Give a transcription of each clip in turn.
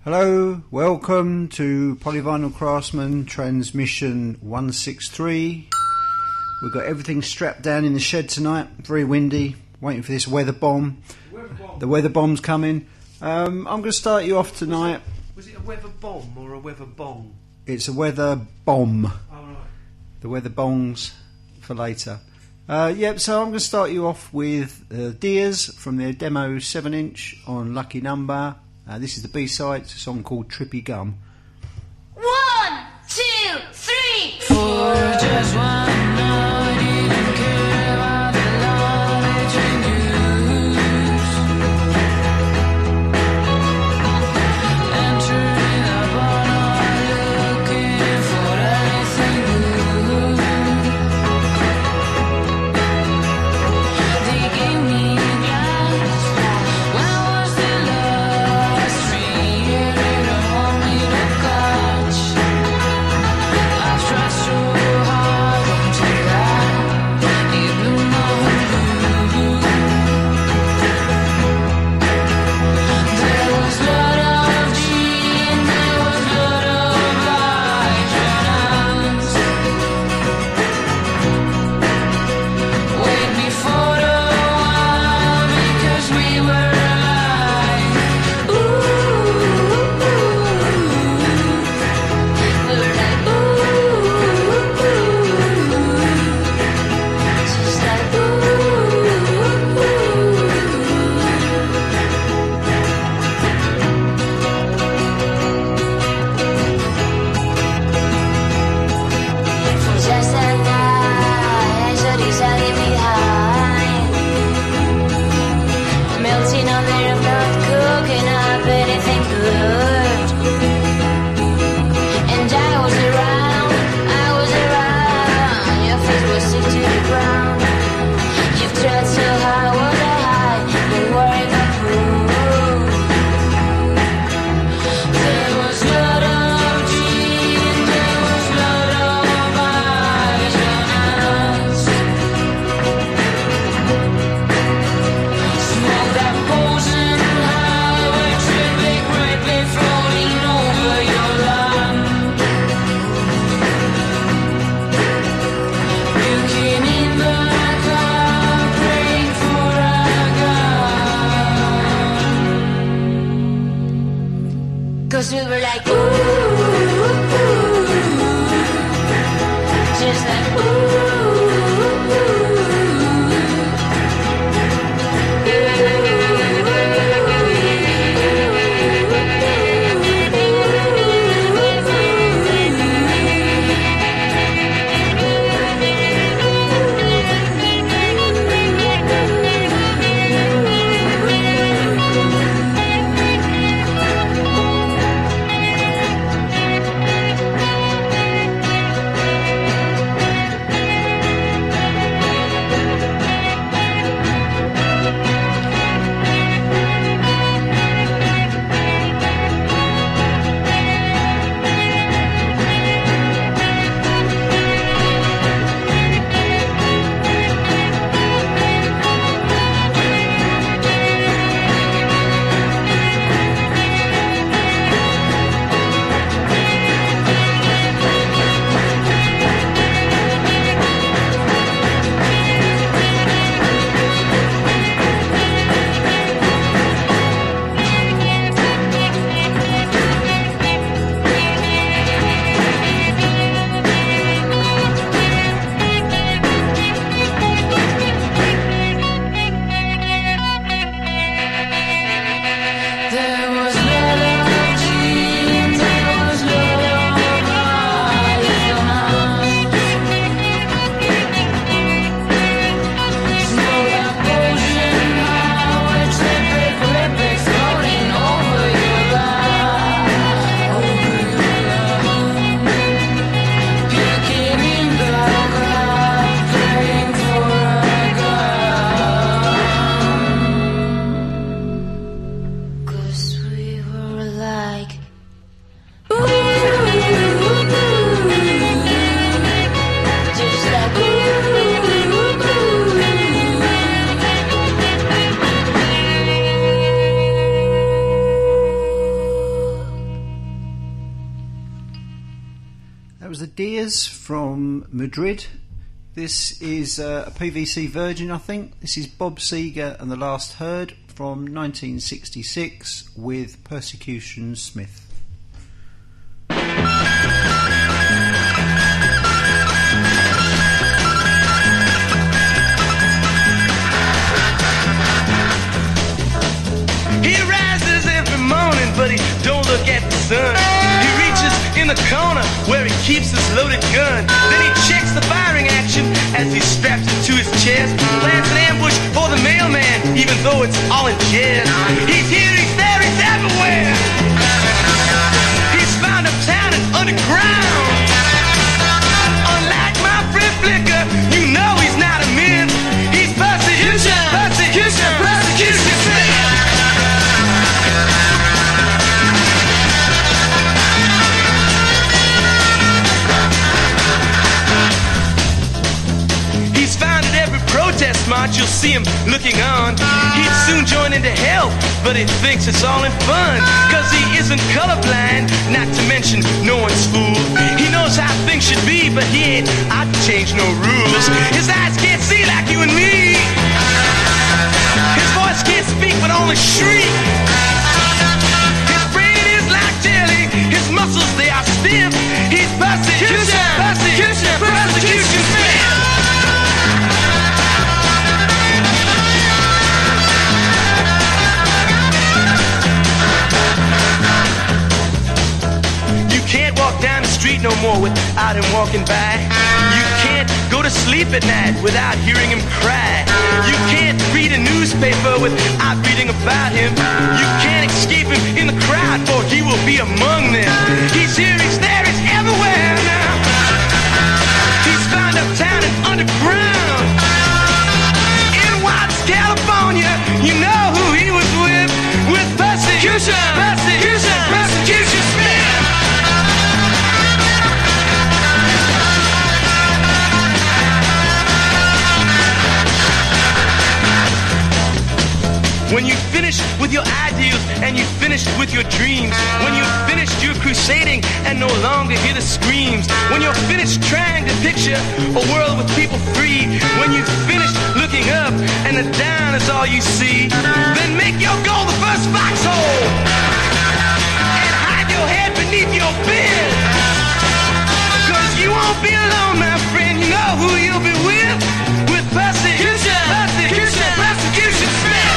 Hello, welcome to Polyvinyl Craftsman Transmission 163. We've got everything strapped down in the shed tonight, very windy, waiting for this weather bomb. The weather bomb's coming. I'm going to start you off tonight. Was it a weather bomb or a weather bong? It's a weather bomb. Oh, right. The weather bongs for later. So I'm going to start you off with Deers from their demo 7-inch on Lucky Number. This is the B-side. It's a song called Trippy Gum. 1, 2, 3, 4. Just one night, didn't care about the knowledge and use. Entering the bar, looking for anything good. They gave me a glass. When was the last 3 years they don't want me to catch? I've tried so hard, won't take that. Even though there was a lot of cheating, there was a lot of violence. Wait before the one because we were alive. Ooh, we were like just like just like that, so these are leave behind. Melting on the roof, not cooking up anything good. And I was around, your face was stick to the ground. You've tried so hard, was I high? Don't worry about proof. There was a lot of cheating, there was a lot of violence. Smoke that poison highway, tripping, raping, floating over your land. Looking in the car, praying for a gun. 'Cause we were like, ooh, just like, was the Deers from Madrid. This is a PVC Virgin, I think. This is Bob Seger and the Last Herd from 1966 with Persecution Smith. He rises every morning, but he don't look at the sun. He reaches in the corner where he keeps his loaded gun. Then he checks the firing action as he straps it to his chest. Plants an ambush for the mailman, even though it's all in jest. He's here, he's there, he's everywhere. He's found uptown and underground. Unlike my friend Flicker, you know he's not a myth. He's persecution, persecution, persecution. Protest march, you'll see him looking on. He'd soon join into hell, but he thinks it's all in fun. Cause he isn't colorblind, not to mention no one's fool. He knows how things should be, but he ain't out to change no rules. His eyes can't see like you and me. His voice can't speak, but only shriek. His brain is like jelly, his muscles, they are stiff. He's persecution, persecution, persecution Smith. Can't walk down the street no more without him walking by. You can't go to sleep at night without hearing him cry. You can't read a newspaper without reading about him. You can't escape him in the crowd, for he will be among them. He's here, he's there, he's everywhere now. He's found uptown and underground. In Watts, California, you know who he was with persecution, persecution, persecution Smith. When you finish with your ideals and you finish with your dreams, when you've finished your crusading and no longer hear the screams, when you're finished trying to picture a world with people free, when you've finished looking up and the down is all you see, then make your goal the first foxhole and hide your head beneath your bed. Cause you won't be alone, my friend, you know who you'll be with persecution, persecution, persecution Smith.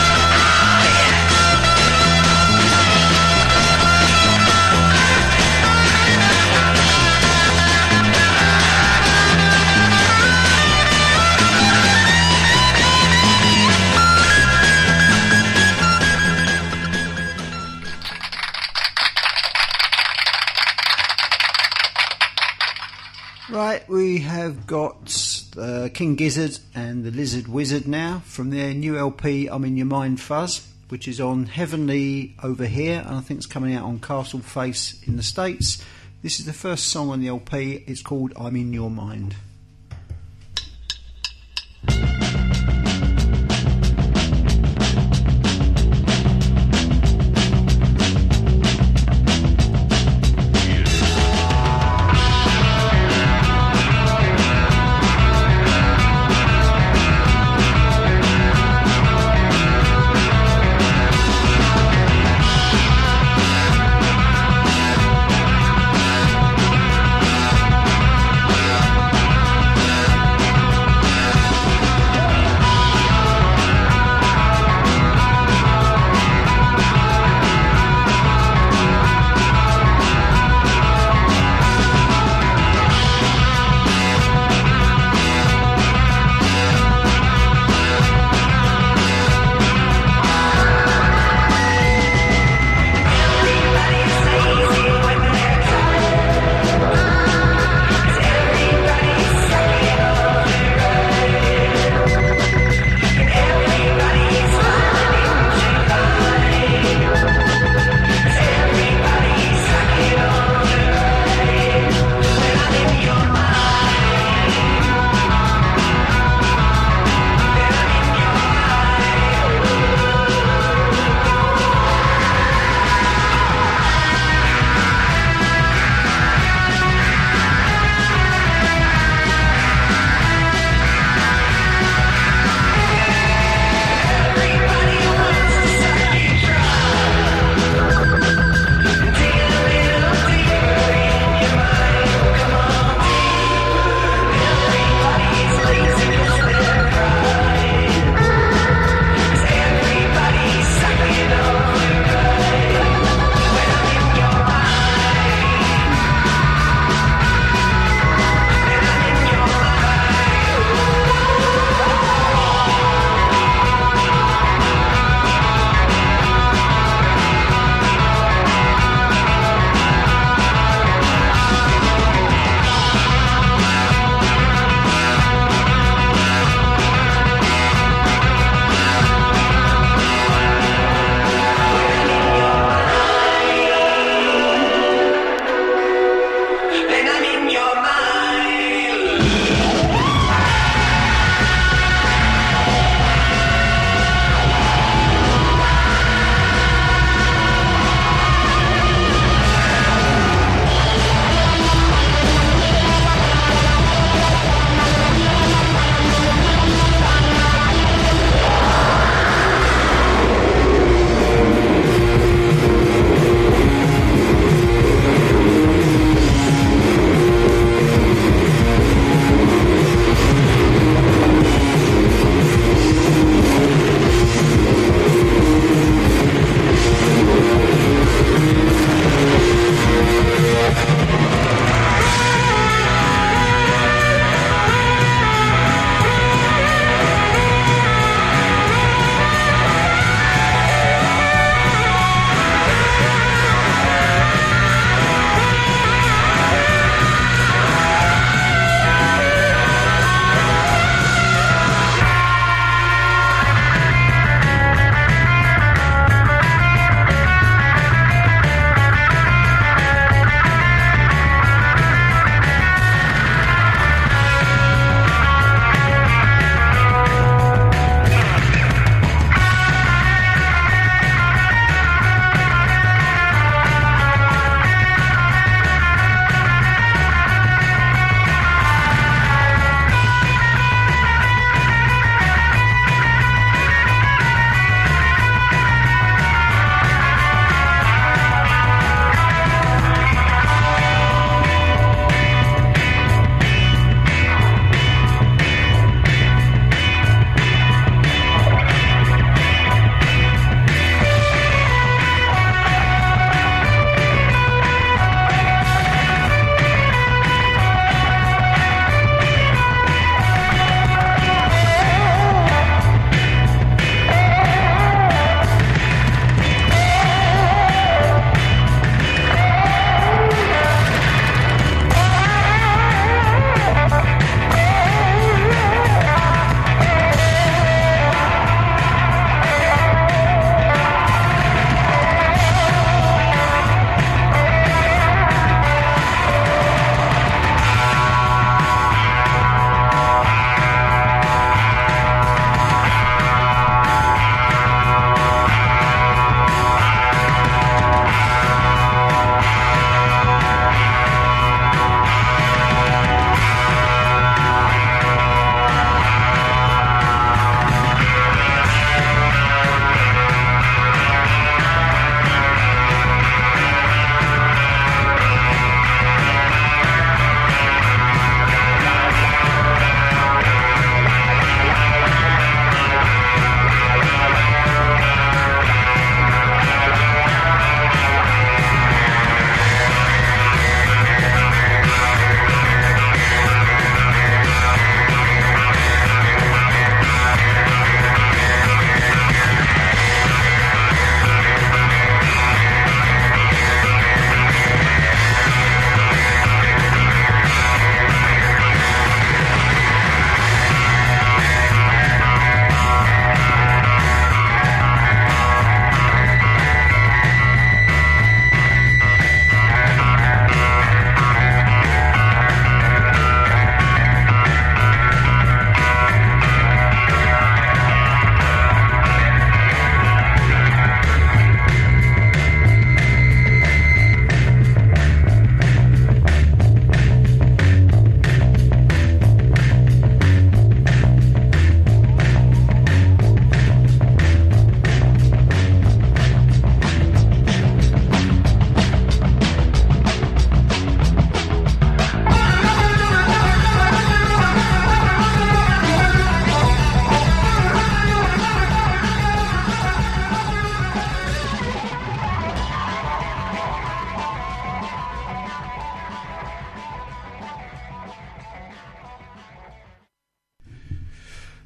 Right, we have got King Gizzard and the Lizard Wizard now from their new LP I'm In Your Mind Fuzz, which is on Heavenly over here, and I think it's coming out on Castle Face in the States. This is the first song on the LP. It's called I'm In Your Mind. I'm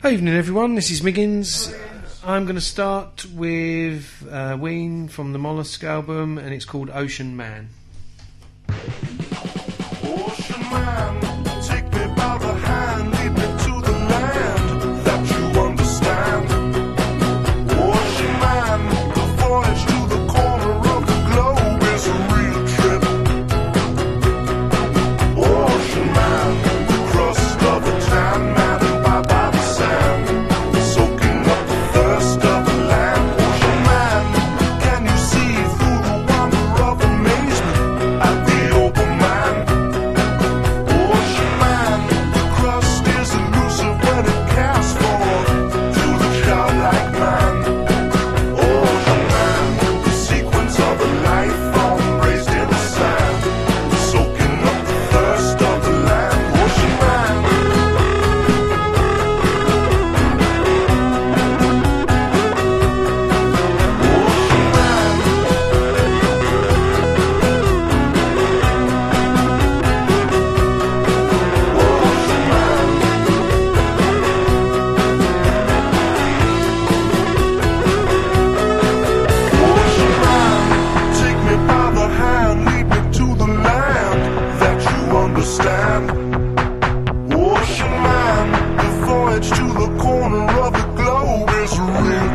Evening everyone, this is Miggins. I'm going to start with Ween from the Mollusk album, and it's called Ocean Man. Ocean man, take me by the hand, lead me to the land that you understand. Ocean man, the voyage to the corner of the globe is a real trip. Ocean man, the crust of a tan man and by the sand, soaking up the thirst of the land. Ocean man, can you see through the wonder of amazement at the open mind? Ocean man, the crust is elusive when it casts forth through the childlike man. Ocean man, the sequence of a life form raised in the sand, soaking up the thirst of the land. Ocean man. Ocean man. Ocean man. Ocean man, take me by the hand, lead me to the land that you understand. Ocean man, the voyage to the corner of the globe is a real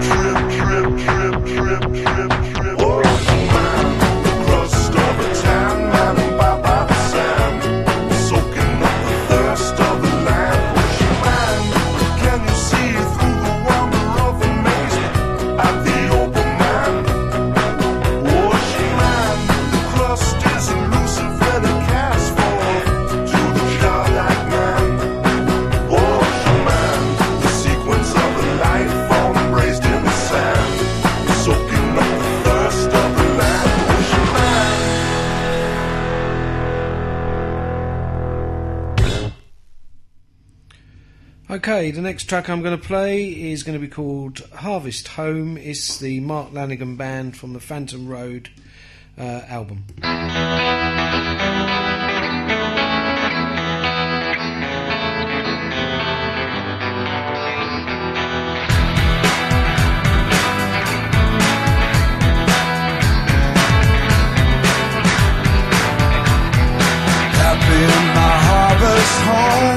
trip. Ocean man, the crust of a tan man and by the sand, soaking up the thirst of the land. Ocean man, can you see through the wonder of amazement at the open mind? Ocean man, the crust is elusive when it casts forth to the childlike man. Ocean man, the sequence of a life form raised in the sand, soaking up the thirst of the land. Ocean man. Okay, the next track I'm going to play is going to be called Harvest Home. It's the Mark Lanigan Band from the Phantom Road album. Happy in my harvest home,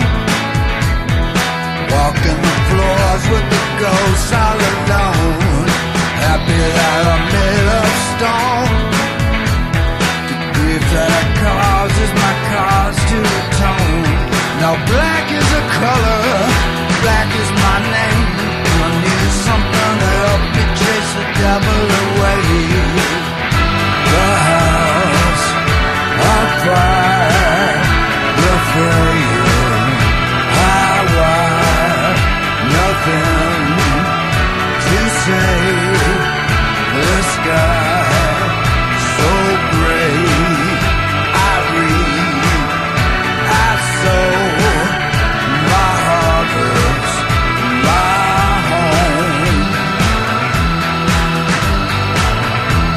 walking the floors with the ghosts all alone. Happy that I'm made of stone. The grief that I causes my cause to atone. Now black is a color, black is my name. I need something to help me chase the devil away. The house on fire, the frame, high wire, nothing to say. The sky so gray, I read, I sow my harvest, my home.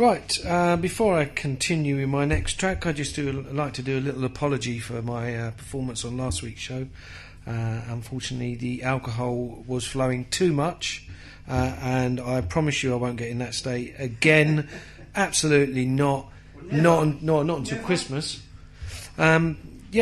Right, before I continue with my next track, I just like to do a little apology for my performance on last week's show. Unfortunately, the alcohol was flowing too much, and I promise you I won't get in that state again. Absolutely not. Not until Christmas. So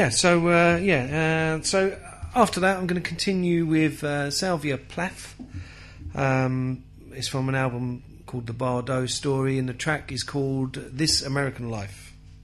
after that, I'm going to continue with Sylvia Plath. It's from an album called The Bardot Story, and the track is called This American Life.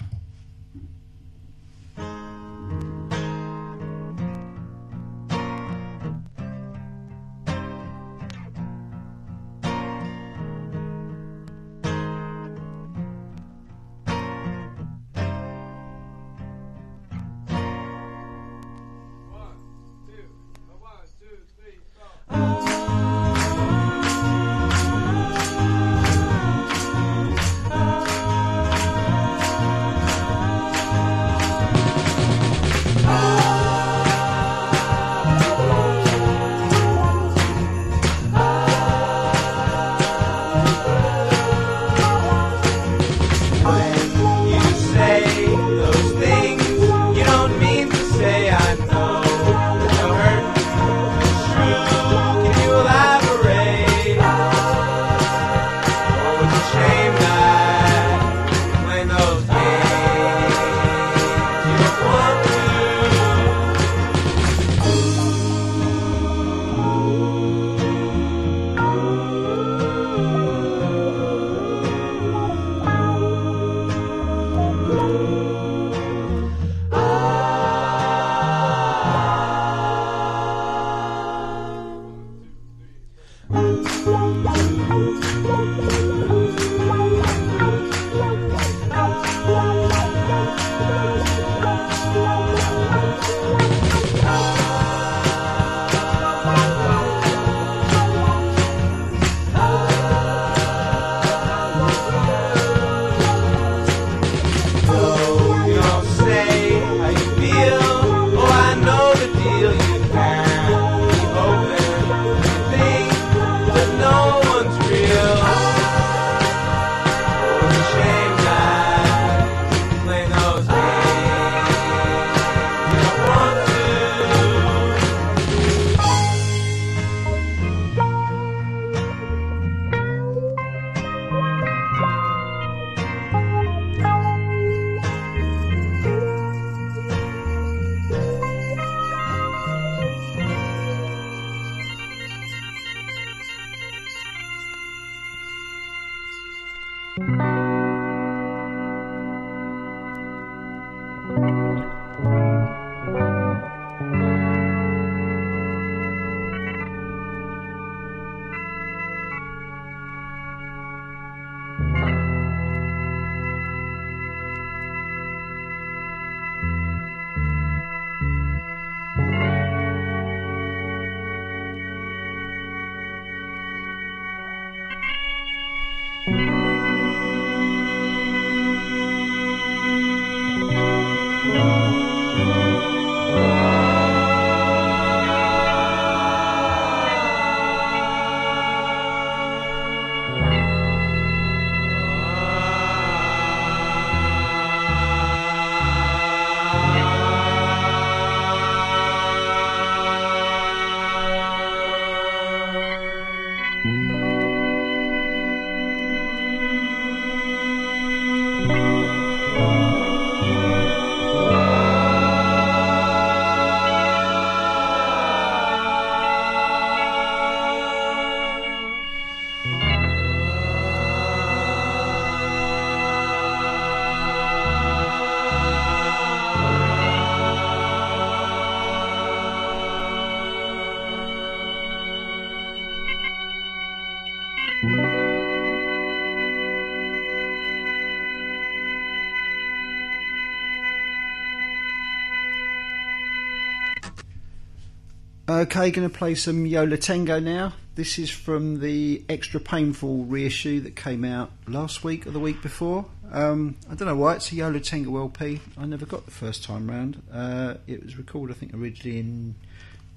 Okay, going to play some Yo La Tengo now. This is from the Extra Painful reissue that came out last week or the week before. I don't know why, it's a Yo La Tengo LP. I never got the first time round. It was recorded, I think, originally in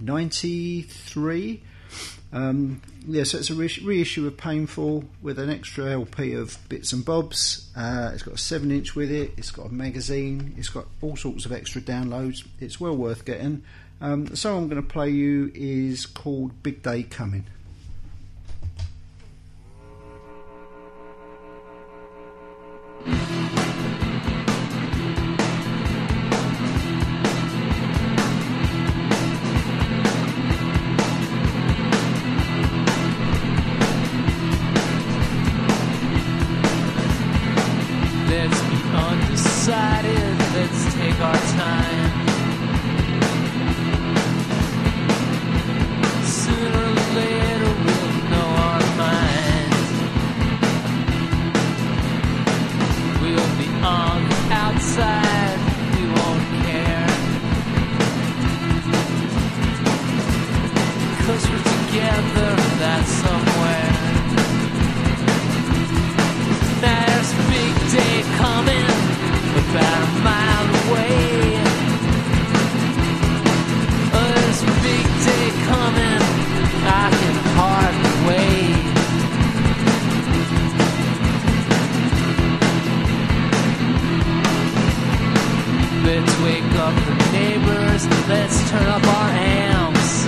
93. So it's a reissue of Painful with an extra LP of bits and bobs. It's got a 7-inch with it. It's got a magazine. It's got all sorts of extra downloads. It's well worth getting. The song I'm going to play you is called Big Day Coming. Let's be undecided, let's take our time. Sooner or later we'll know our mind. We'll be on the outside, we won't care. 'Cause we're together, that's somewhere. There's a big day coming, about a mile away. There's a big day coming, I can hardly wait. Let's wake up the neighbors, let's turn up our amps.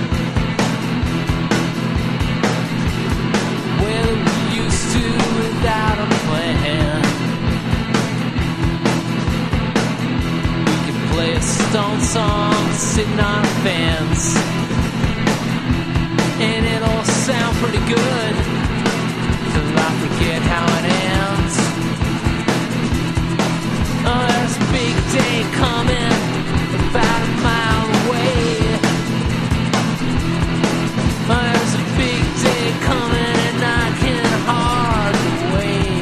Well, we used to without a plan. We could play a Stone song sitting on our fans, and it'll sound pretty good till I forget how it ends. Oh, there's a big day coming, about a mile away. Oh, there's a big day coming, and I can hardly wait.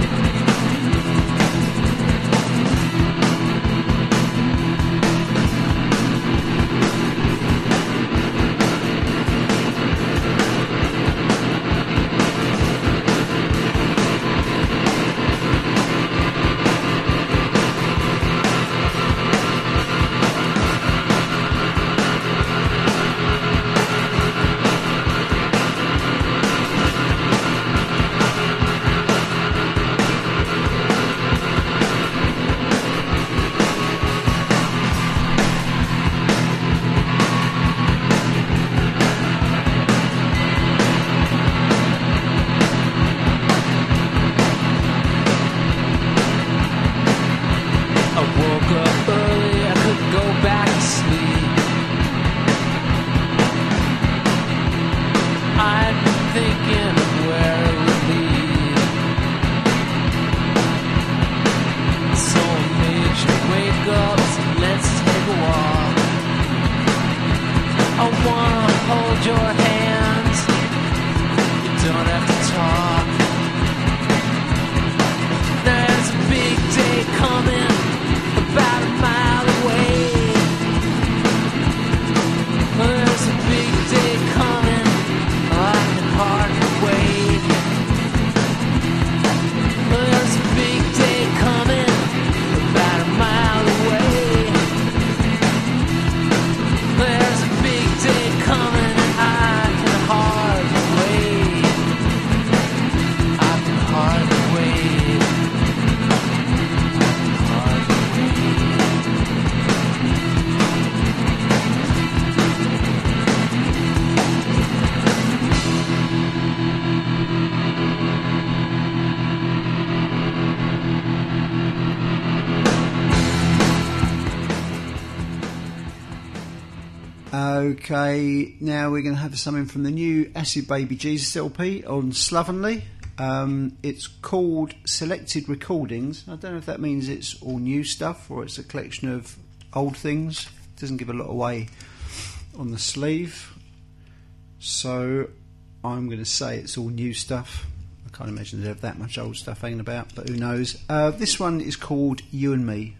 I woke up early, I couldn't go back to sleep. I'd been thinking of where it would lead. So I made you wake up, so let's take a walk. I wanna hold your hand, you don't have to talk. There's a big day coming, about a mile away. There's a big day coming, I can hardly wait. There's a big day coming, about a mile away. There's a big day coming, and I can hardly wait. I can hardly wait. Hardly wait. Okay, now we're going to have something from the new Acid Baby Jesus LP on Slovenly. It's called Selected Recordings. I don't know if that means it's all new stuff or it's a collection of old things. It doesn't give a lot away on the sleeve, so I'm going to say it's all new stuff. I can't imagine they have that much old stuff hanging about, but who knows. This one is called You and Me.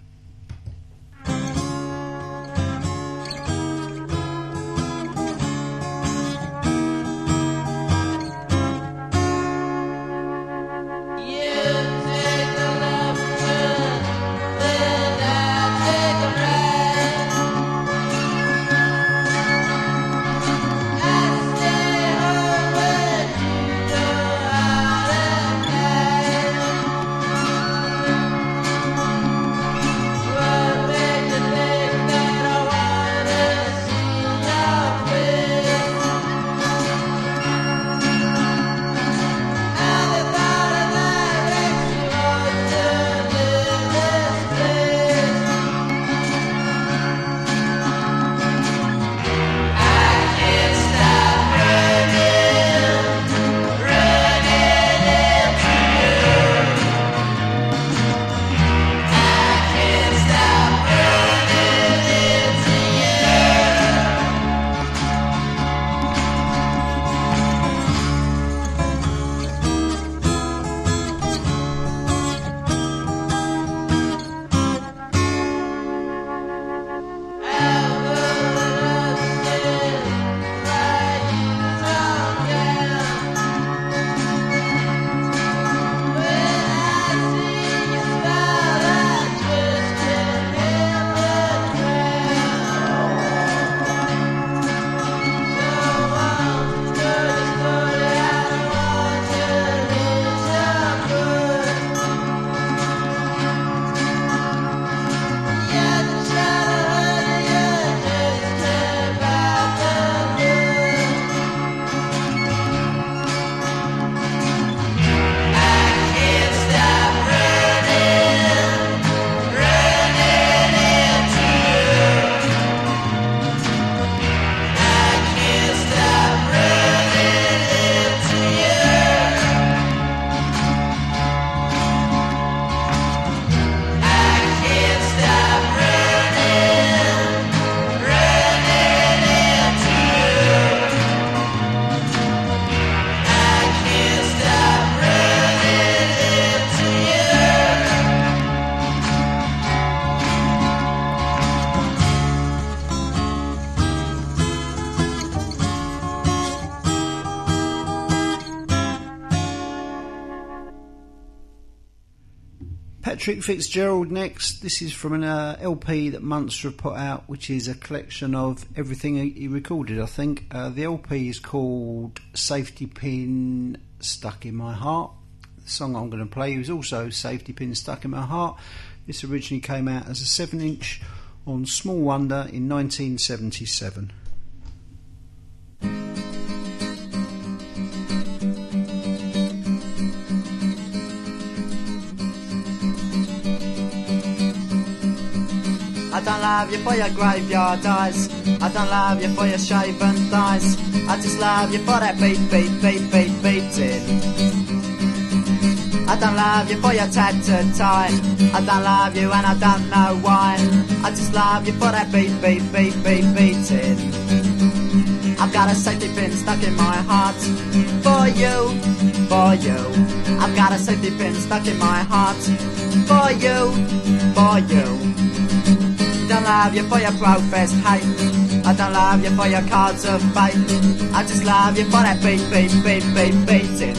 Patrick Fitzgerald next. This is from an LP that Munster have put out, which is a collection of everything he recorded, I think. The LP is called Safety Pin Stuck in My Heart. The song I'm going to play is also Safety Pin Stuck in My Heart. This originally came out as a 7-inch on Small Wonder in 1977. I don't love you for your graveyard eyes. I don't love you for your shaven thighs. I just love you for that beat, beat, beat, beat, beating. I don't love you for your tattered tie. I don't love you and I don't know why. I just love you for that beat, beat, beat, beat, beating. I've got a safety pin stuck in my heart. For you, for you. I've got a safety pin stuck in my heart. For you, for you. I don't love you for your professed hate. I don't love you for your cards of fate. I just love you for that beat, beat, beat, beat, beating.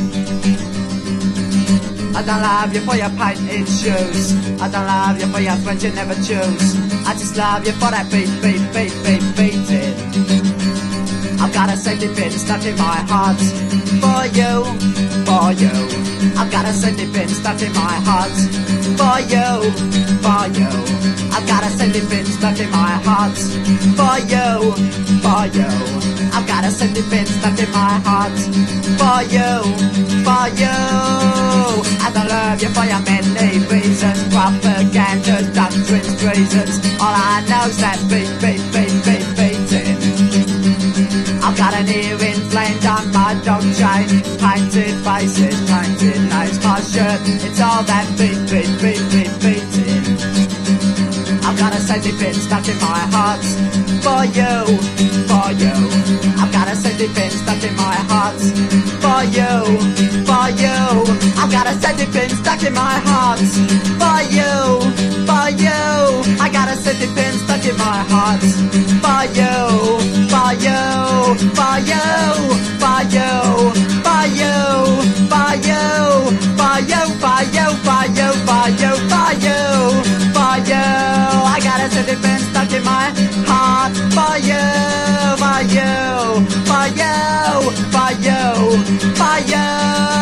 I don't love you for your painted shoes. I don't love you for your friends you never choose. I just love you for that beat, beat, beat, beat, beating. I've got a safety pin stuck in my heart. For you, for you. I've got a safety pin stuck in my heart. For you, for you. I've got a safety pin stuck in my heart. For you, for you. I've got a safety pin stuck in my heart. For you, for you. I don't love you for your many reasons. Propaganda, doctrines, treasons. All I know's that beat, beat, beat, beat, beating. I've got an ear inflamed on my dog chain. Painted faces, painted names. My shirt, it's all that beat, beat, beat, beat, beating. I've got a safety pin stuck in my heart. For you, for you. I've got a safety pin stuck in my heart. For you, for you. I've got a safety pin stuck in my heart. For you, for you. I got a safety pin stuck in my heart. For you, for you, for you, for you, for you, for you, for you, for you, for you, for you, for you, for you. I got a safety pin stuck in my heart. For you, for you, for you, for you, for you.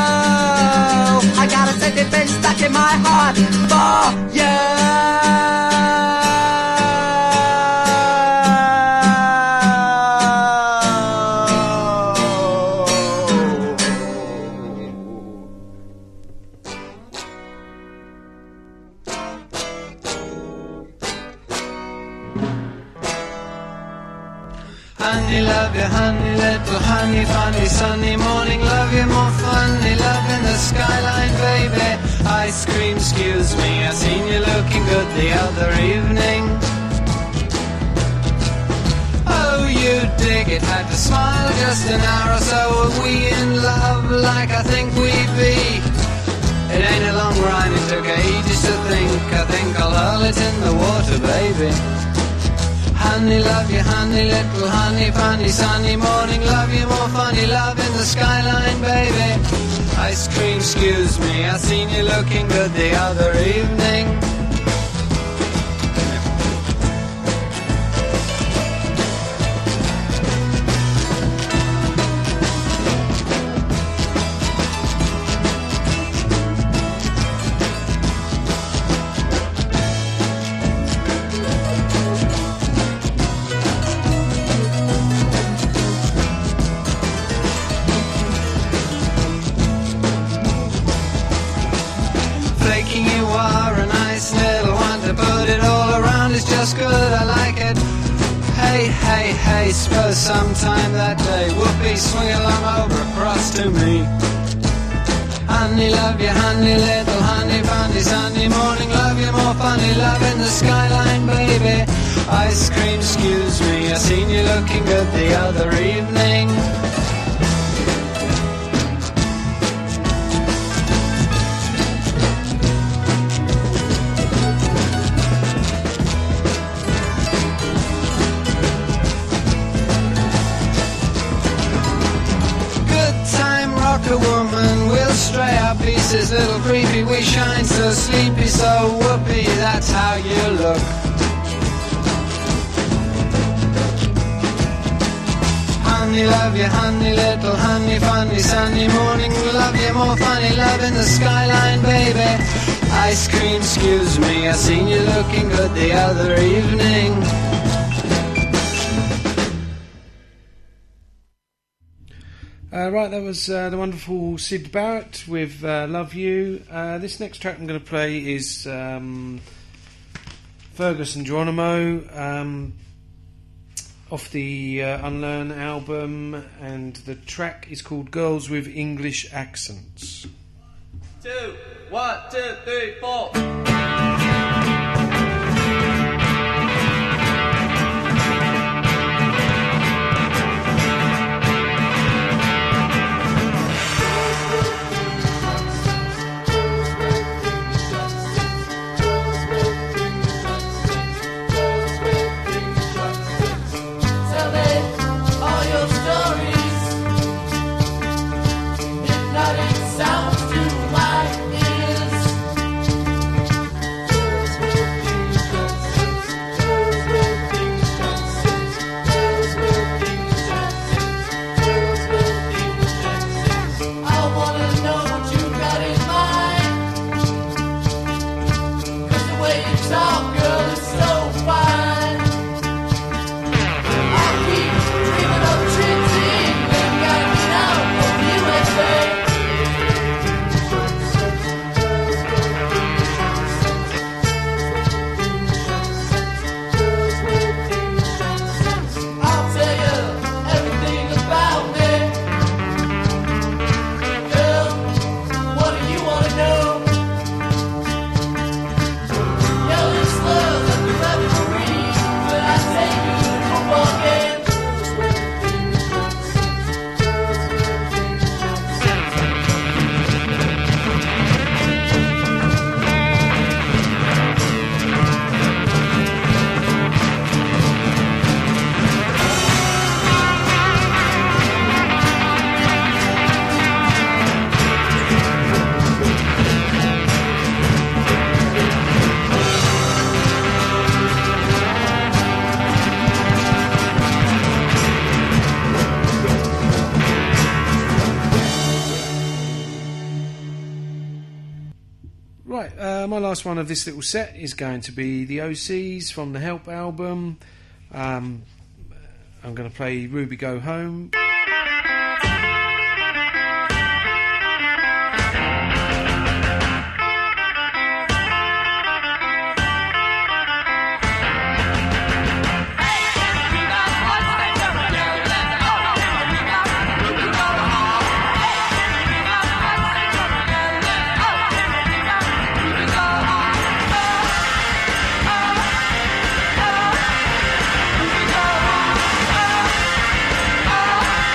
I got a safety pin stuck in my heart. For you. Honey, love you, honey, little honey, funny, sunny morning, love you, more funny, love in the skyline, baby. Ice cream, excuse me, I seen you looking good the other evening. Oh, you dig it, had to smile just an hour or so. Are we in love like I think we be? It ain't a long rhyme, it took ages to think. I think I'll hurl it in the water, baby. Honey, love you, honey, little honey, funny, sunny morning, love you, more funny, love in the skyline, baby. Ice cream, excuse me, I seen you looking good the other evening. Good, I like it. Hey, hey, hey, suppose sometime that day Whoopee, swing along over across to me. Honey, love you, honey, little honey, funny, sunny morning, love you, more funny, love in the skyline, baby. Ice cream, excuse me, I seen you looking good the other evening. A woman will stray our pieces, little creepy, we we shine so sleepy, so whoopee, that's how you look. Honey, love you, honey, little honey, funny, sunny morning, love you, more funny, love in the skyline, baby. Ice cream, excuse me, I seen you looking good the other evening. Right, that was the wonderful Syd Barrett with Love You. This next track I'm going to play is Fergus and Geronimo off the Unlearn album, and the track is called Girls with English Accents. 2, 1, 2, 3, 4. Tell me all your stories. If not, it sounds to my ears. I wanna know what you got in mind. 'Cause the way you talk, girl, is so fine. I keep dreaming of trips in England, gotta get out of USA. I'll tell you everything about me. Girl, what do you wanna know? Yelling slurs at the referee when I take you to football games. Right, my last one of this little set is going to be the OCs from the Help album. I'm going to play Ruby Go Home. Oh,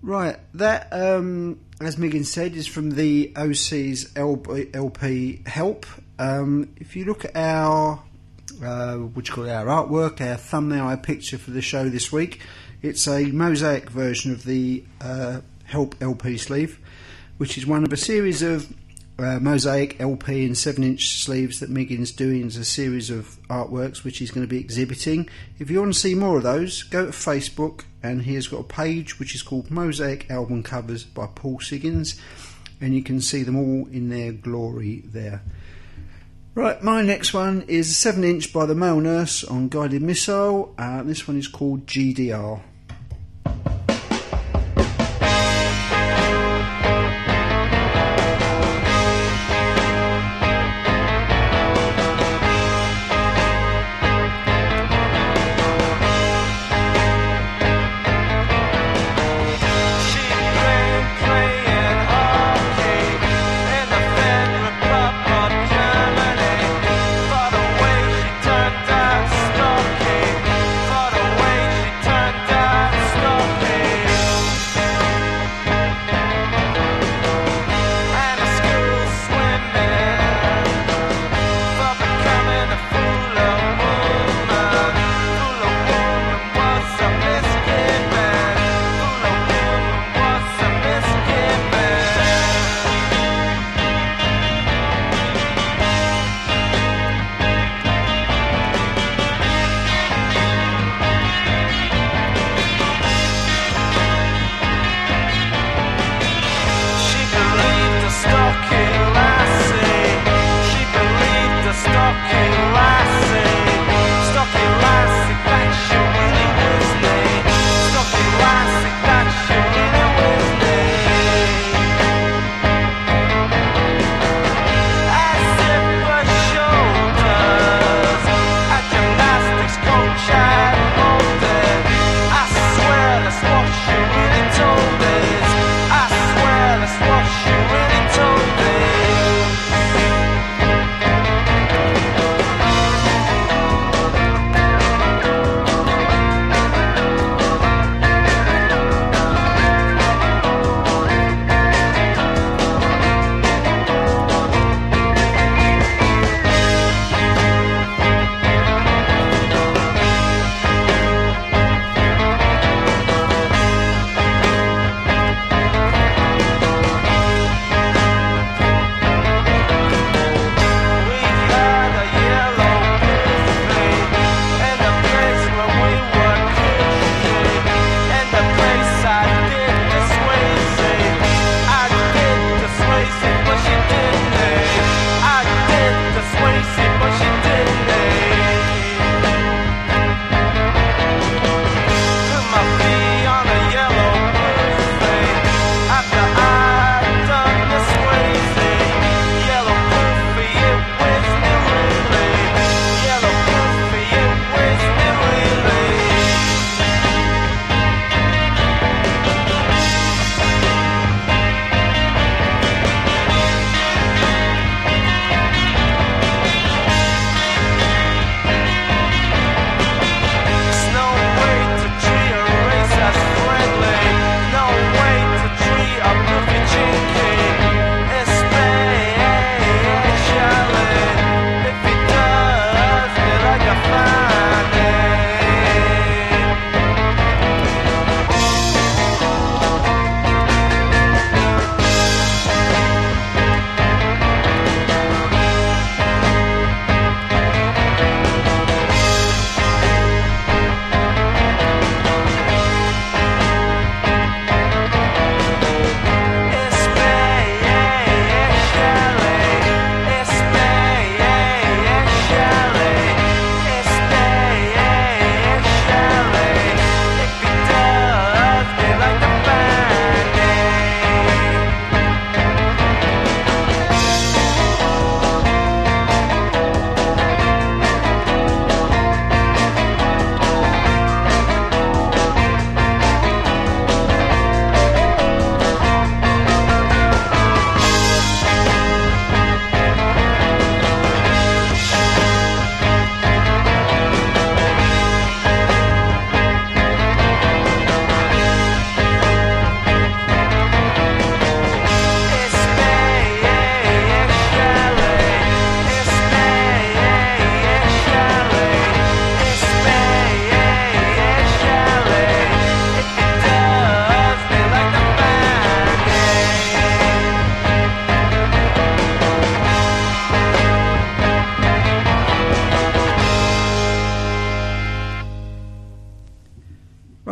Right, that, as Megan said, is from the OC's LP Help. If you look at our, our artwork, our thumbnail, our picture for the show this week, it's a mosaic version of the Help LP sleeve, which is one of a series of mosaic LP and 7-inch sleeves that Megan's doing as a series of artworks which he's going to be exhibiting. If you want to see more of those, go to Facebook, and he has got a page which is called Mosaic Album Covers by Paul Siggins, and you can see them all in their glory there. Right, my next one is a 7-inch by the Male Nurse on Guided Missile. This one is called GDR. Turned out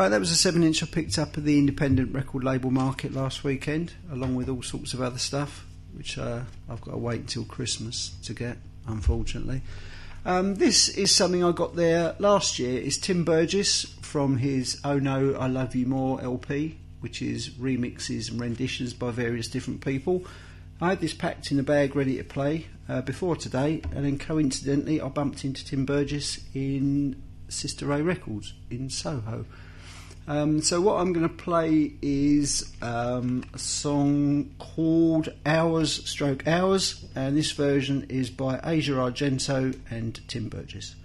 Right, that was a 7-inch I picked up at the independent record label market last weekend, along with all sorts of other stuff, which I've got to wait until Christmas to get, unfortunately. This is something I got there last year. It's Tim Burgess from his Oh No, I Love You More LP, which is remixes and renditions by various different people. I had this packed in a bag ready to play before today, and then coincidentally I bumped into Tim Burgess in Sister Ray Records in Soho. So what I'm going to play is a song called Hours / Hours, and this version is by Asia Argento and Tim Burgess.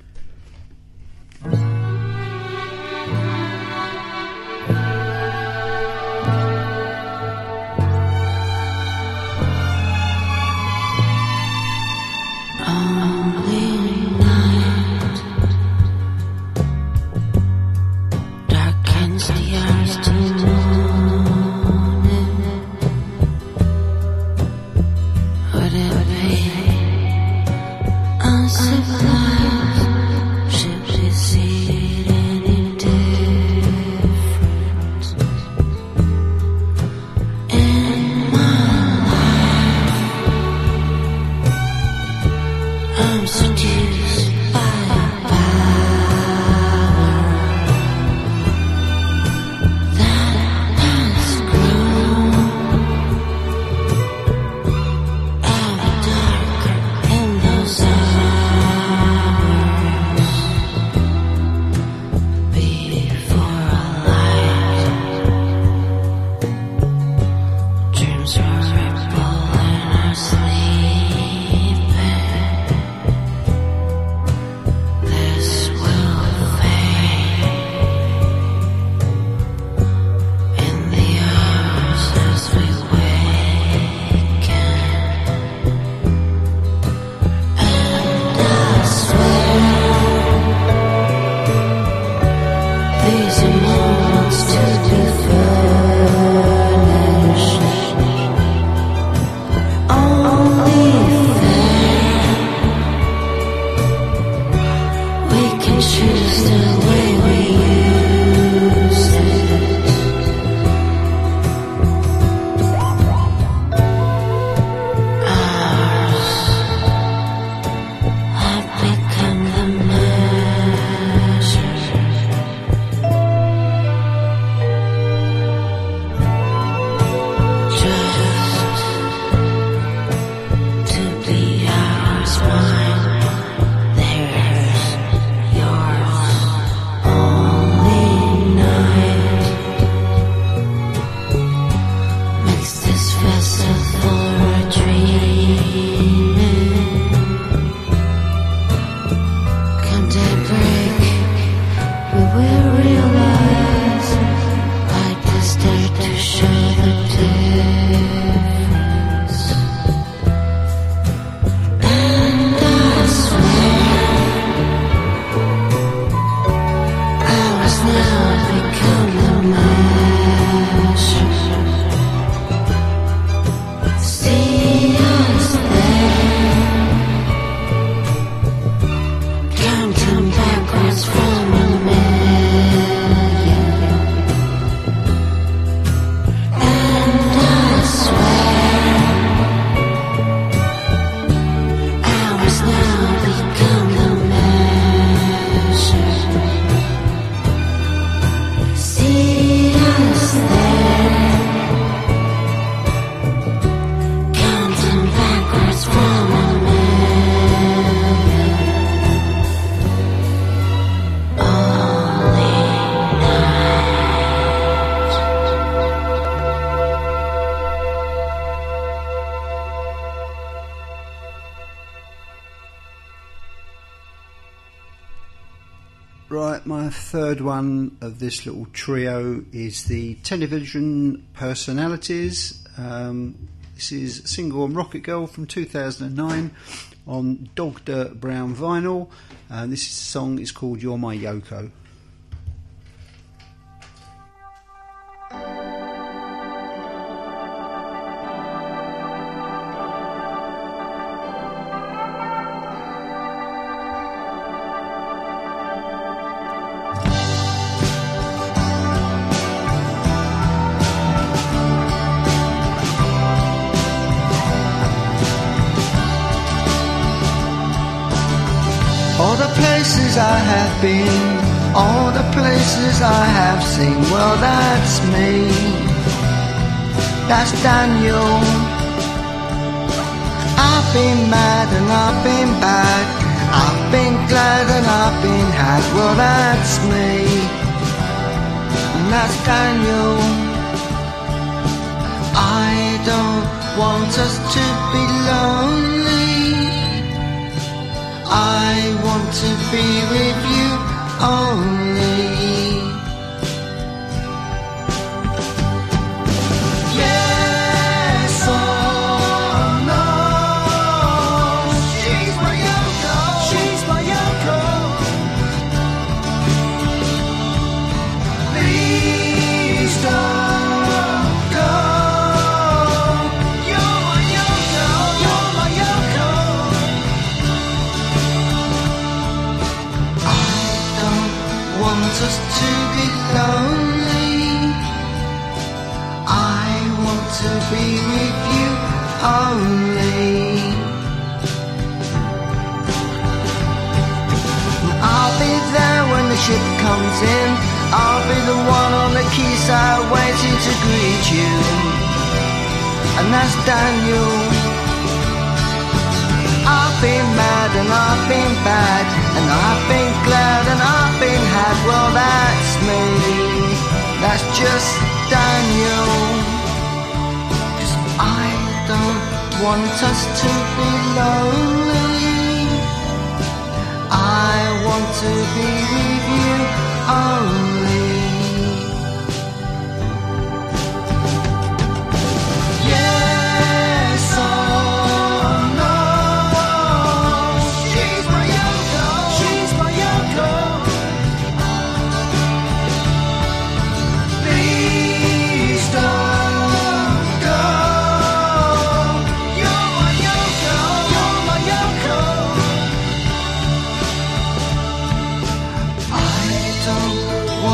Right, my third one of this little trio is the Television Personalities. This is a single on Rocket Girl from 2009 on Dog Dirt Brown vinyl. This song is called You're My Yoko. places I have been, all the places I have seen. Well, that's me, that's Daniel. I've been mad and I've been bad, I've been glad and I've been had. Well, that's me, and that's Daniel. I don't want us to be lonely, I want to be with you only. Yes or no, she's my Yoko, she's my Yoko. Please don't go. You're my Yoko, you're my Yoko. Want us to be lonely, I want to be with you only. I'll be there when the ship comes in, I'll be the one on the quayside waiting to greet you, and that's Daniel. I've been mad and I've been bad, and I've been glad and I've been had. Well, that's me, that's just Daniel. 'Cause I don't want us to be lonely, I want to be with you only. Yes or no, she's my Yoko, she's my Yoko. Please don't go. You're my Yoko, you're my Yoko. I don't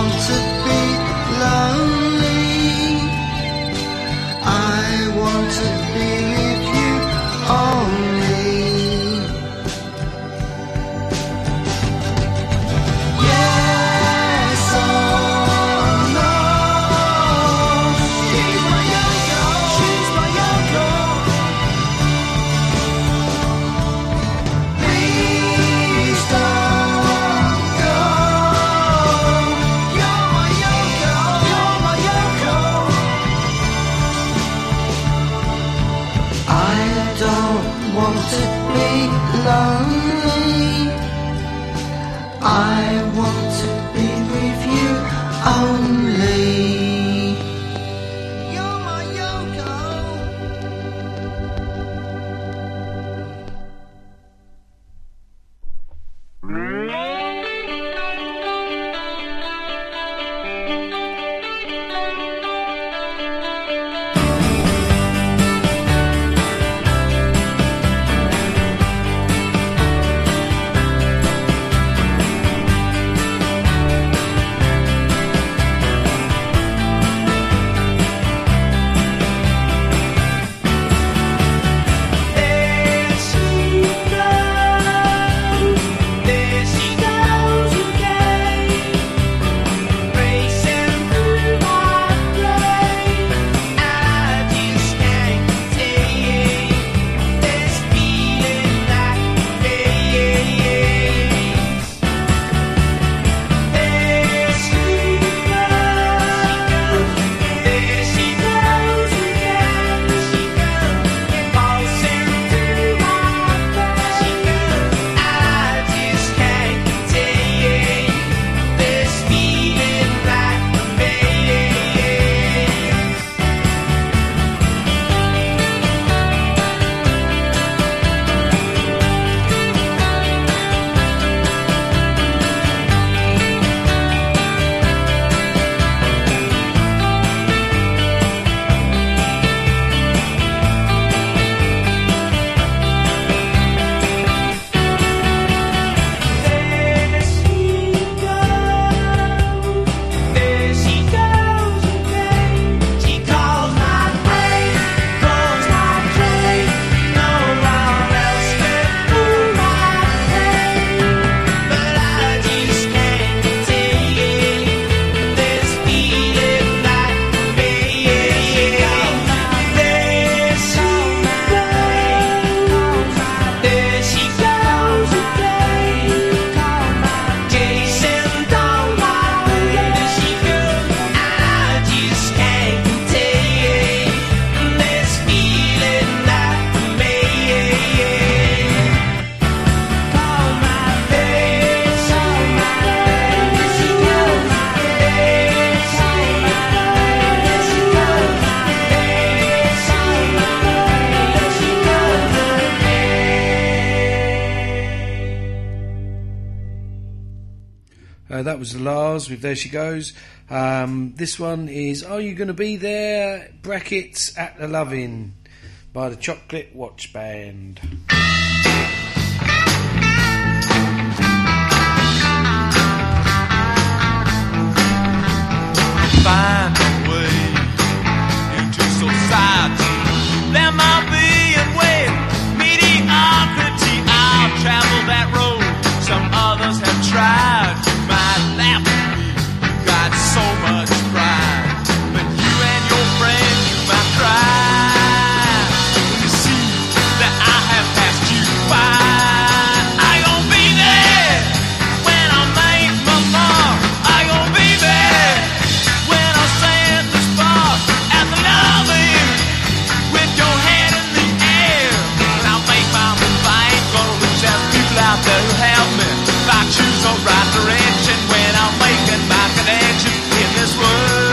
That was the Lars with There She Goes. This one is Are You Gonna Be There? Brackets At The Lovin' by the Chocolate Watch Band. Find a way into society. There might be a way. Mediocrity, I'll travel that road. Some others have tried. You might laugh at me. Got so much pride. But you and your friends, you might cry. When you see that I have passed you by. I gon' be there when I make my mark. I gon' be there when I stand this bar at the loving with your head in the air. When I make my move, I ain't gonna reach out to people out there who help me. If I choose the right direction when I'm making my connection in this world.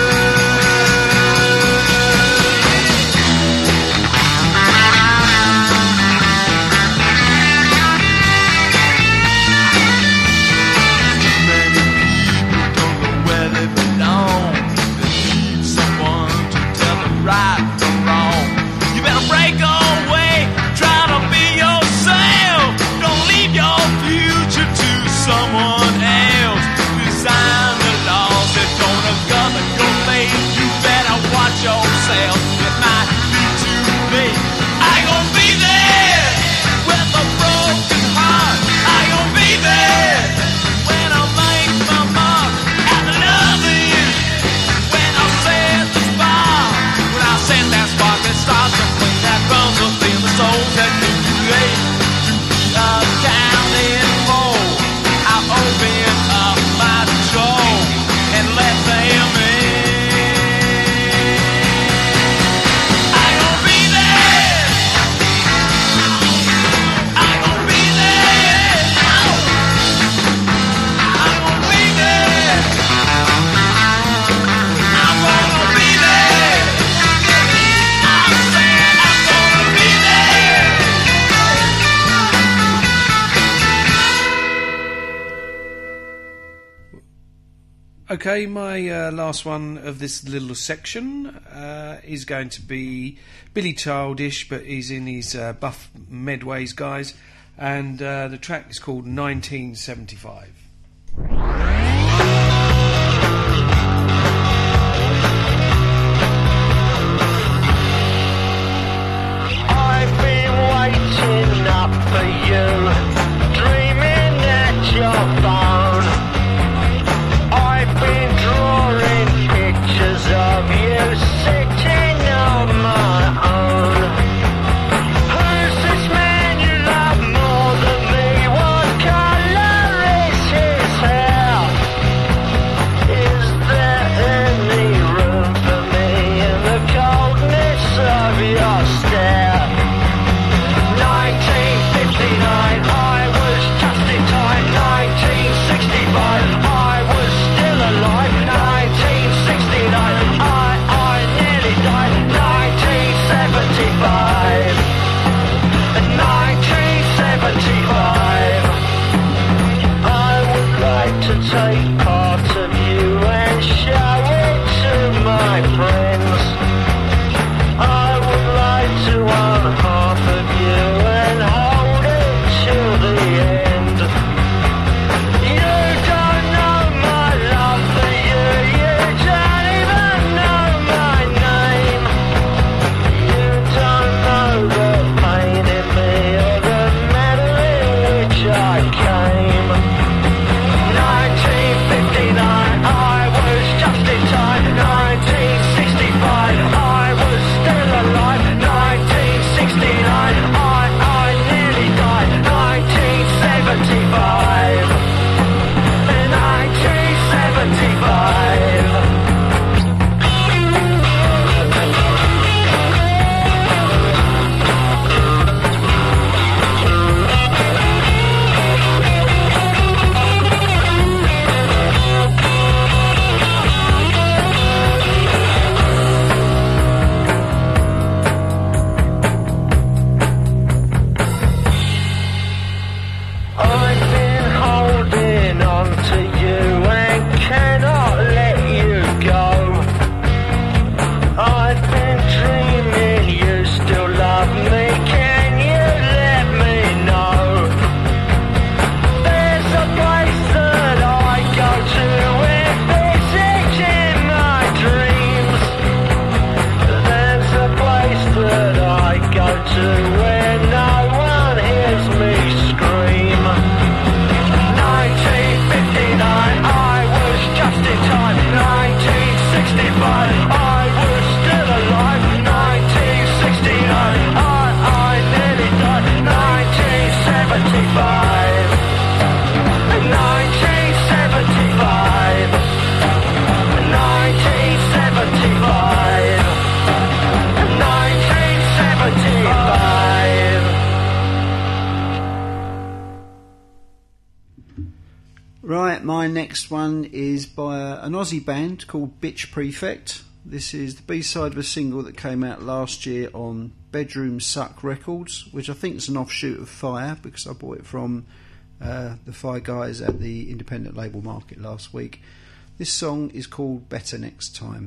Many people don't know where they belong. They need someone to tell them right from wrong. You better break away, try to be yourself. Don't leave your future to someone else. Design the laws that don't govern your fate. You better watch yourself. It might be too late. I gon' be there with a broken heart. I gon' be there when I make my mark. And loving you when I set the spark. When I set that spark that starts a flame that burns up in the souls that give you hate. To be accounted for, I open up my door and let them in. I gon' be there. I gon' be there. I gon' be there. I'm gonna be there. I said I'm gonna be there. Okay, my last one of this little section is going to be Billy Childish, but he's in his Buff Medways guys, and the track is called 1975. I've been waiting up for you, dreaming at your phone. I've been drawing pictures of you, sitting on my own. Who's this man you love more than me? What colour is his hair? Is there any room for me in the coldness of your stare? 1959, Right, my next one is by an Aussie band called Bitch Prefect. This is the B-side of a single that came out last year on Bedroom Suck Records, which I think is an offshoot of Fire, because I bought it from the Fire guys at the independent label market last week. This song is called Better Next Time.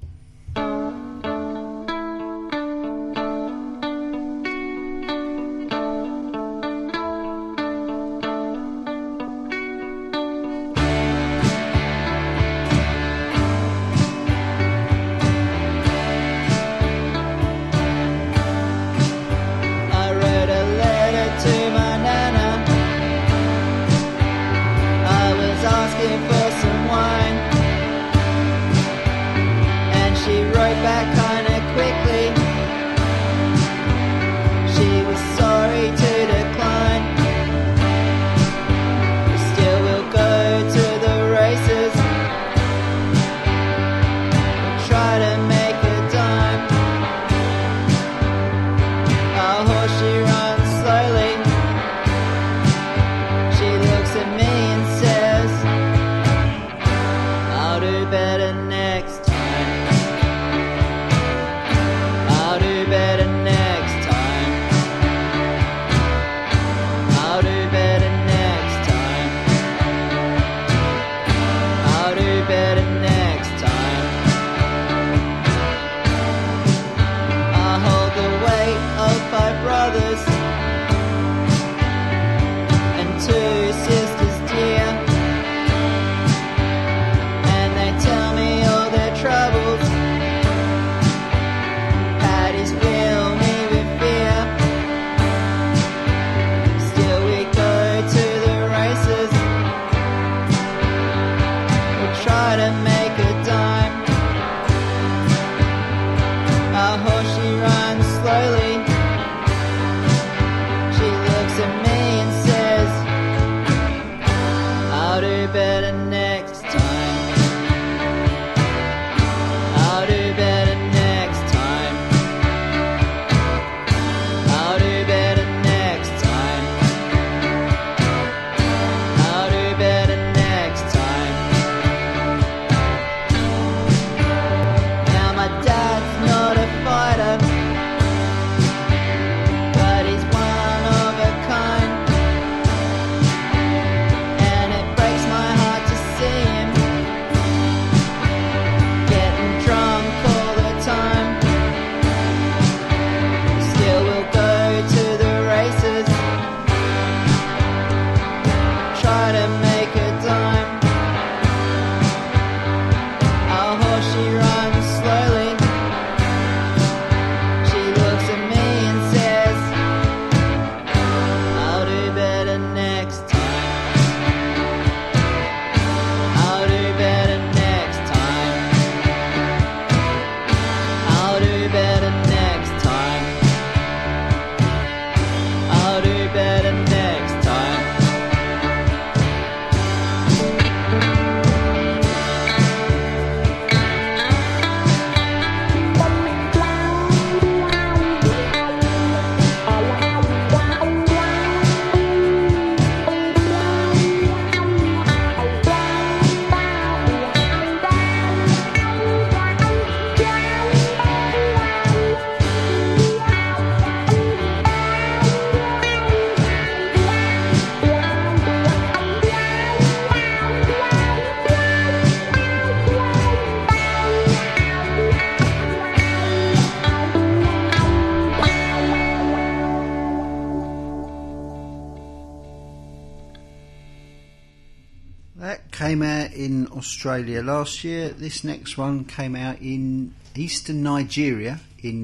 Came out in Australia last year. This next one came out in eastern Nigeria in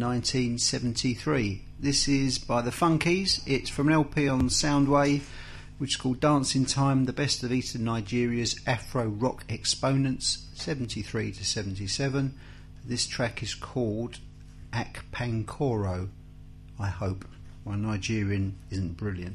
1973. This is by the Funkies. It's from an LP on Soundwave, which is called Dancing Time, the best of eastern Nigeria's Afro rock exponents, 73 to 77. This track is called Akpankoro. I hope my Nigerian isn't brilliant.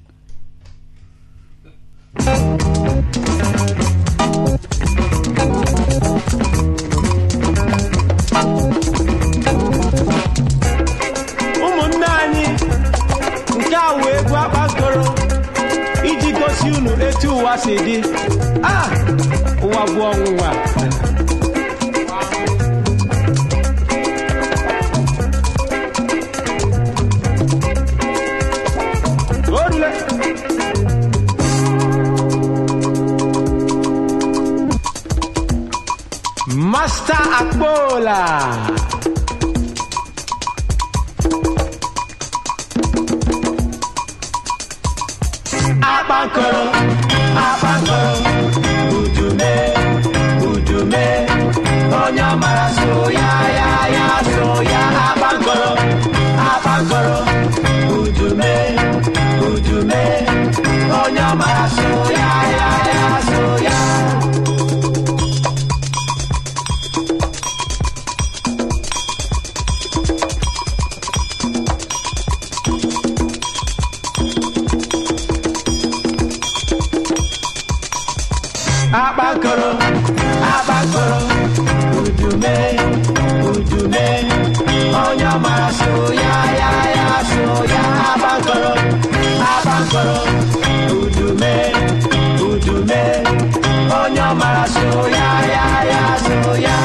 ụmụnne anyị nke a wee egwu akpakọrọ iji gosi unu etu ụwa si dị ụwa bụ ọnwụnwa orule Master Akbola Abankoro, Abankoro, Udume, Udume, Onyamara soya, ya, soya, Abankoro, Abankoro, Udume, Udume, Onyamara soya, ya, soya. Abakoro, Abakoro, Udume, Udume, Onyamara soya, ya, soya, Abakoro, Abakoro, Udume, Udume, Onyamara soya, ya, soya.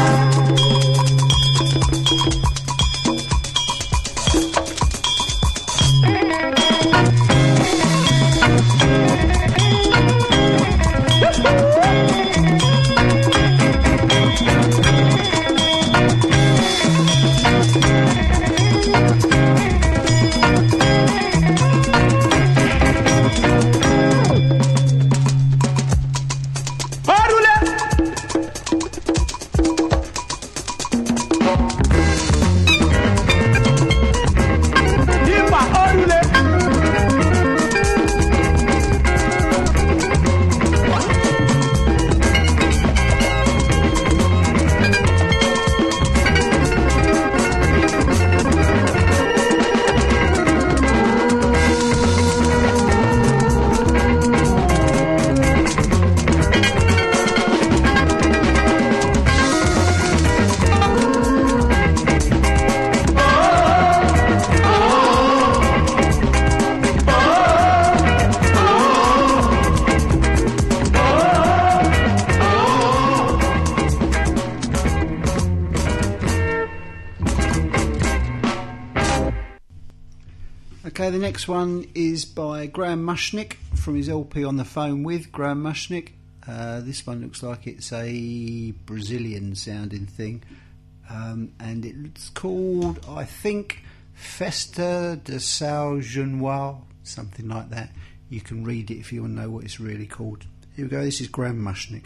Okay, the next one is by Graham Mushnick from his LP On the Phone With Graham Mushnick. This one looks like it's a Brazilian sounding thing, and it's called, I think, Festa de São Januário, something like that. You can read it if you want to know what it's really called. Here we go, this is Graham Mushnick.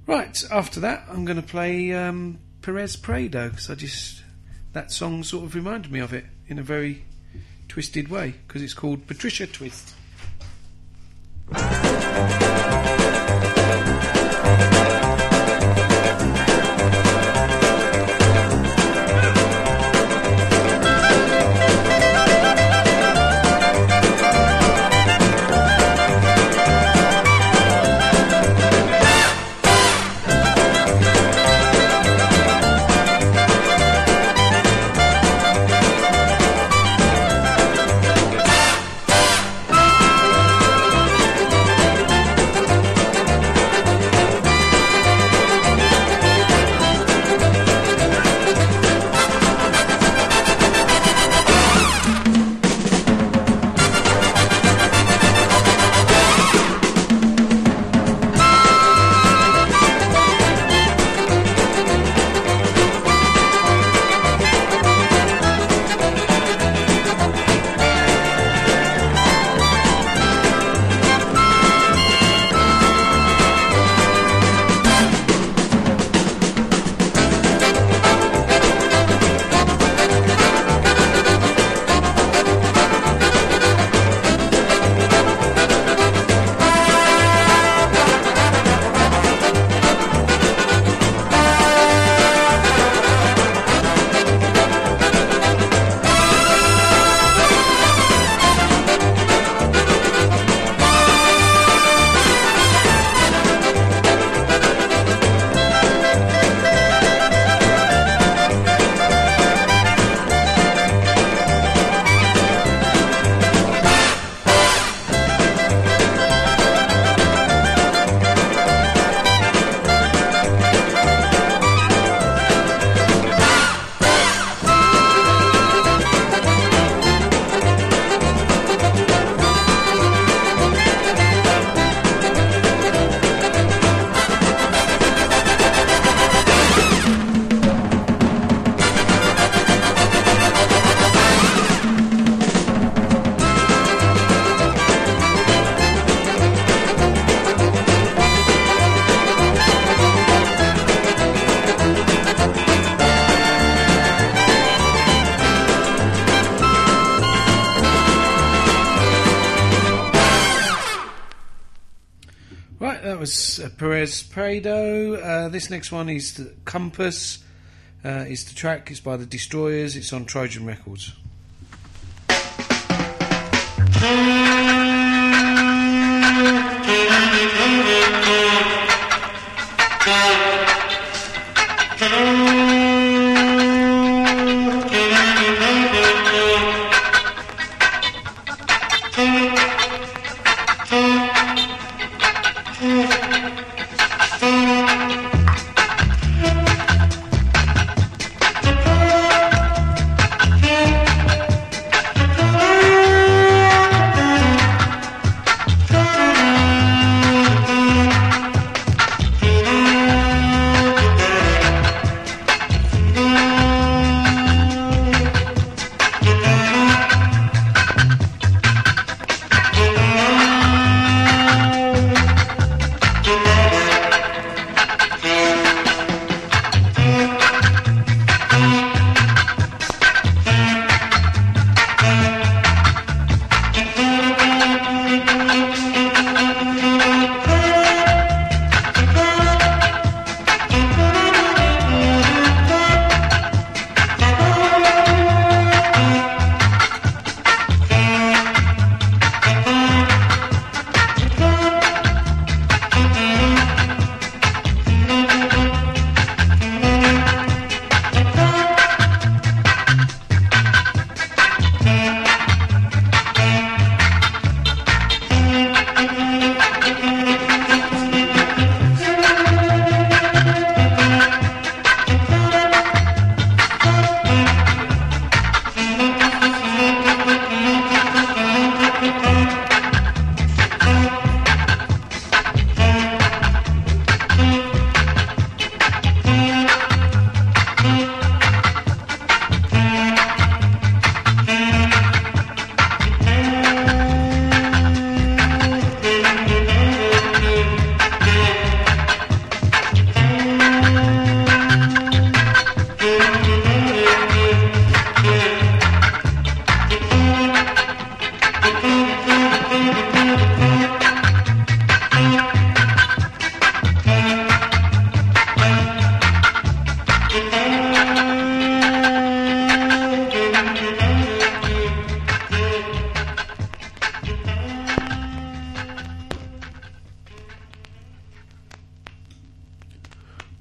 Right, after that, I'm going to play Perez Prado, because that song sort of reminded me of it in a very twisted way, because it's called Patricia Twist. Perez Prado. This next one is the Compass. Is the track. It's by the Destroyers. It's on Trojan Records. Thank you.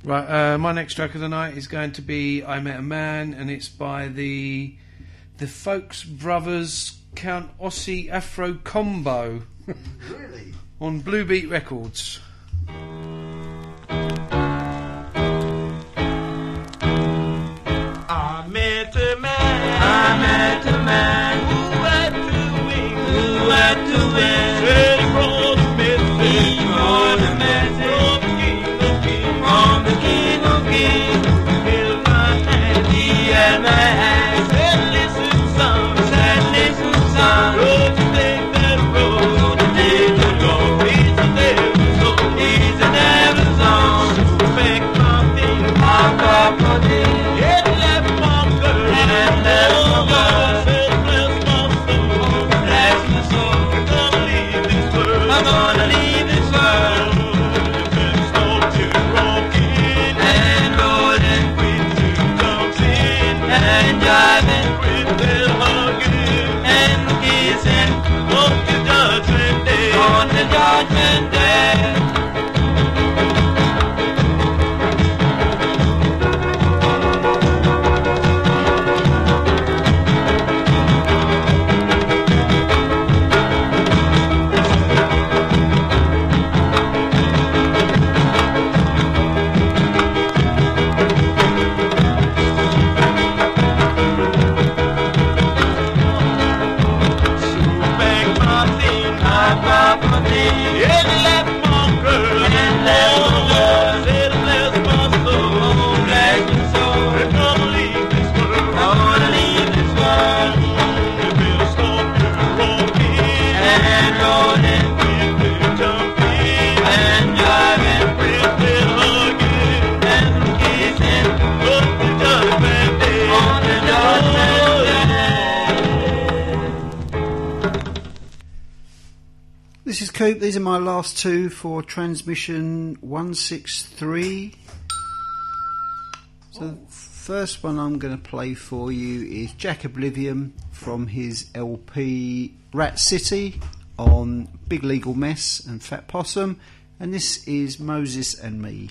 Right, my next track of the night is going to be I Met a Man, and it's by the Folks Brothers Count Ossie Afro Combo. Really? On Blue Beat Records. I met a man who had two wings, said he brought a message from the King of Kings, held my hand, he had my hand, said listen son, don't you take that road, he's a devil's zone, back my thing, it left my girl, said bless my soul, I'm gonna leave this world, and rolling, and driving, and kissing, on the judgment day. This is Coop. These are my last two for transmission 163. So the first one I'm going to play for you is Jack Oblivion from his LP Rat City on Big Legal Mess and Fat Possum, and this is Moses and Me.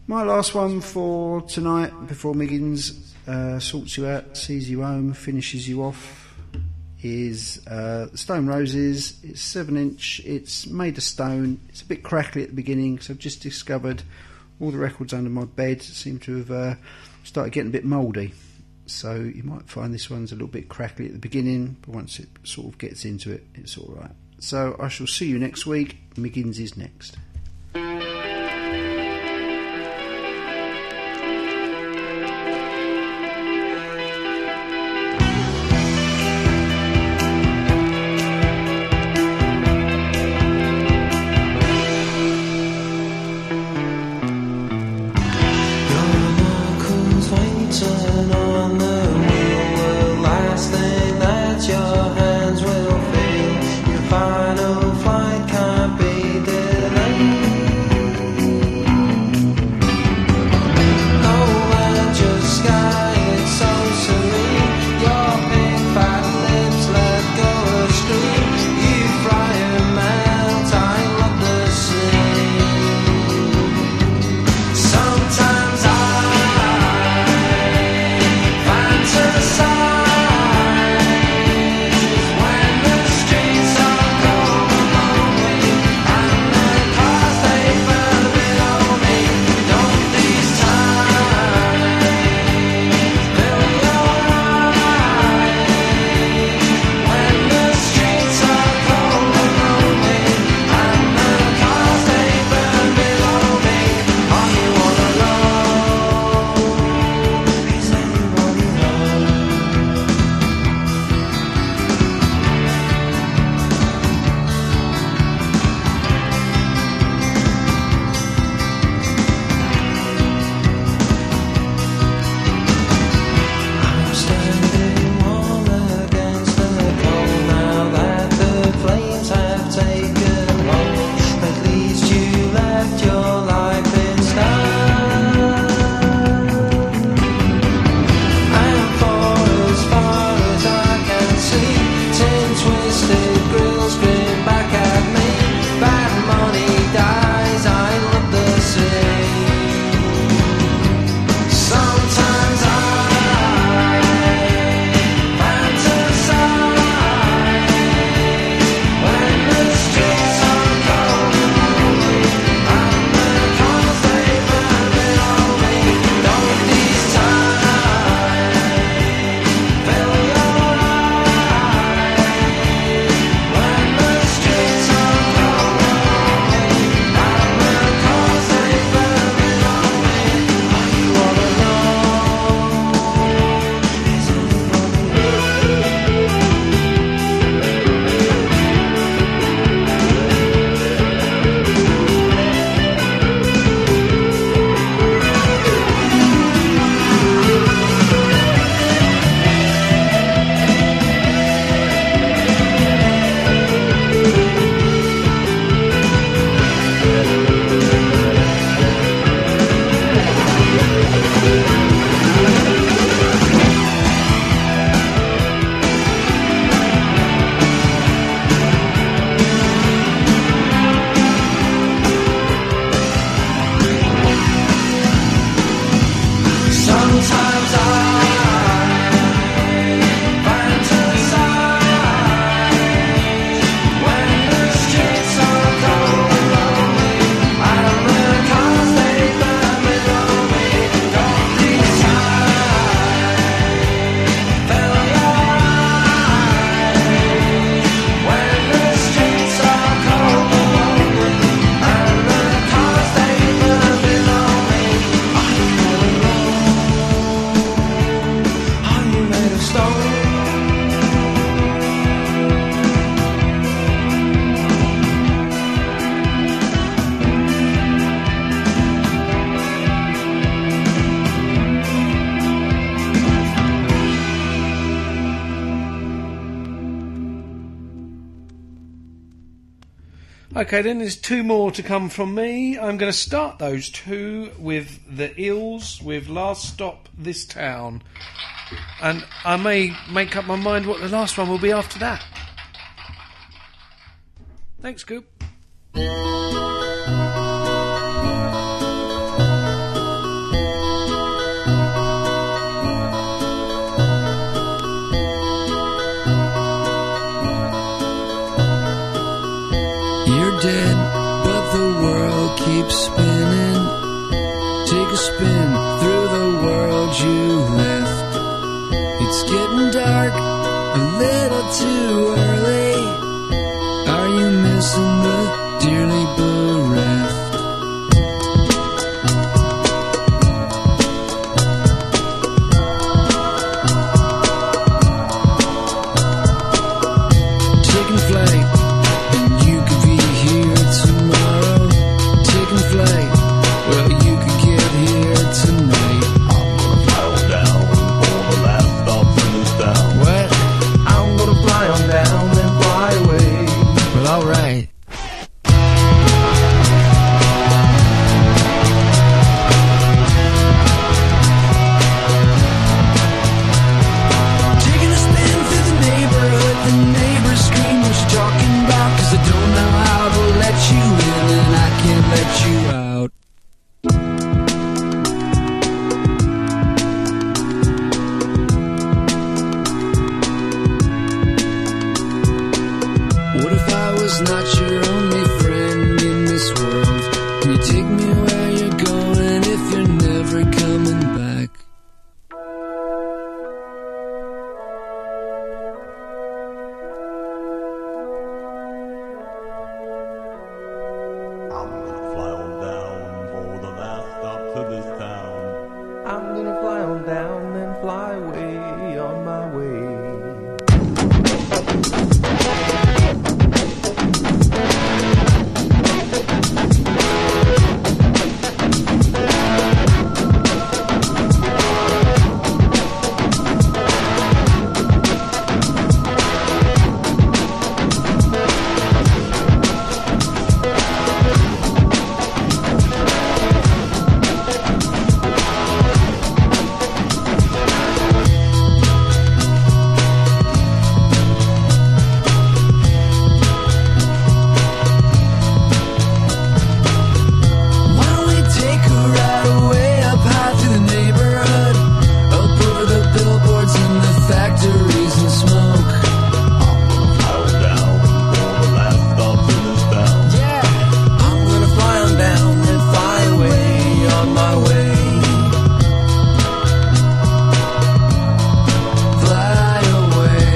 My last one for tonight, before Miggins sorts you out, sees you home, finishes you off, is Stone Roses. It's 7-inch, it's made of stone, it's a bit crackly at the beginning because I've just discovered all the records under my bed seem to have started getting a bit mouldy. So you might find this one's a little bit crackly at the beginning, but once it sort of gets into it, it's alright. So I shall see you next week. Miggins is next. Final flight can't be delayed. Okay, then there's two more to come from me. I'm going to start those two with the Eels, with Last Stop This Town. And I may make up my mind what the last one will be after that. Thanks, Goop. spin through the world you left. It's getting dark, a little too early. Are you missing the dearly bereft? Taking flight, and you could be here tomorrow. Taking flight, well, you could get here tonight. I'm gonna fly on down for the last stop in this town. What? I'm gonna fly on down and fly away. Well, alright. Taking a spin through the neighborhood, the neighbors scream what you talking about, 'cause I don't know how to let you in and I can't let you out. What if I was not your only friend in this world? Can you take me where you're going if you're never coming back? I'm gonna fly on down for the last stop to this town. I'm gonna fly on down and fly away on my way. Why don't we take a ride away up high through the neighborhood, up over the billboards and the factories and smoke? Fly on down for the last stop to this town. Yeah, I'm gonna fly on down and fly away on my way. Fly away.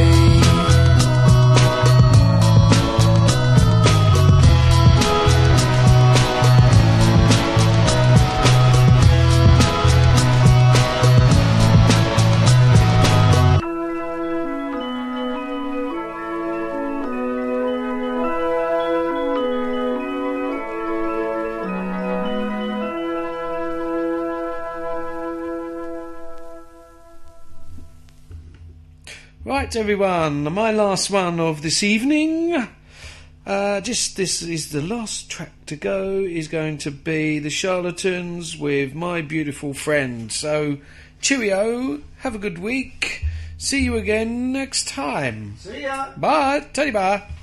Right, everyone, my last one of this evening. This is the last track to go. Is going to be the Charlatans with My Beautiful Friend. So, cheerio. Have a good week. See you again next time. See ya. Bye. Teddy bye.